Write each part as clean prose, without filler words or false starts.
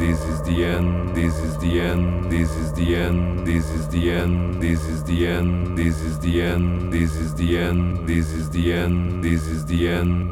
this is the end, this is the end, this is the end, this is the end, this is the end, this is the end, this is the end, this is the end, this is the end.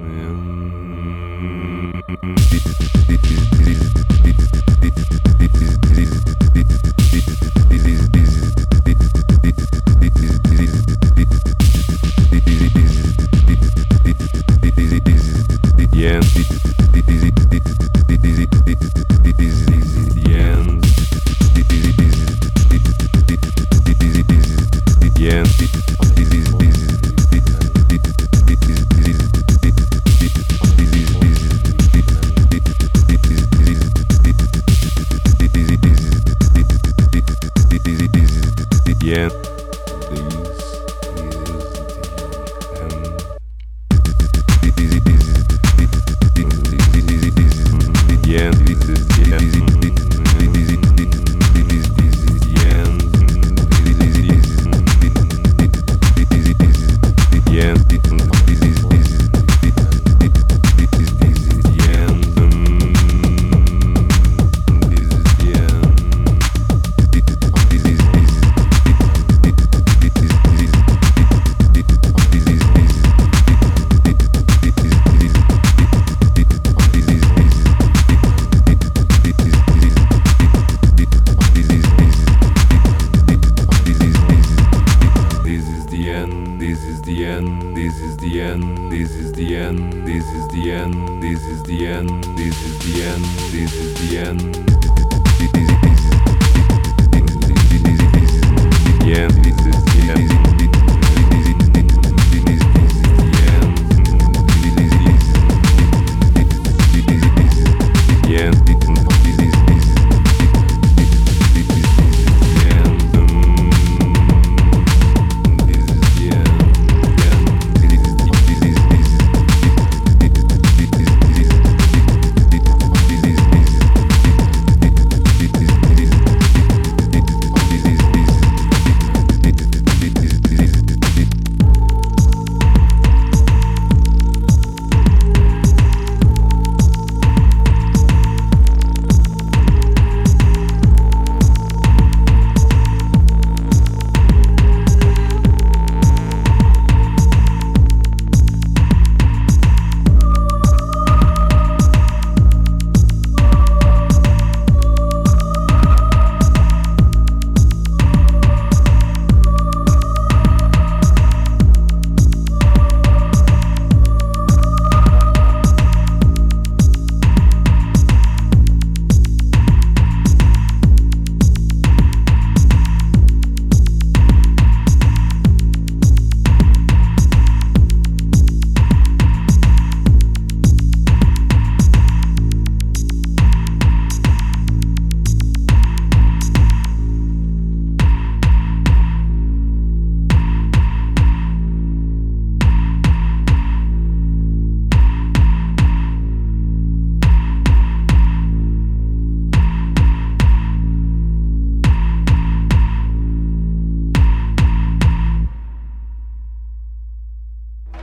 This is the end, this is the end, this is the end, this is the end, this is the end, this is the end, this is the end. Yeah.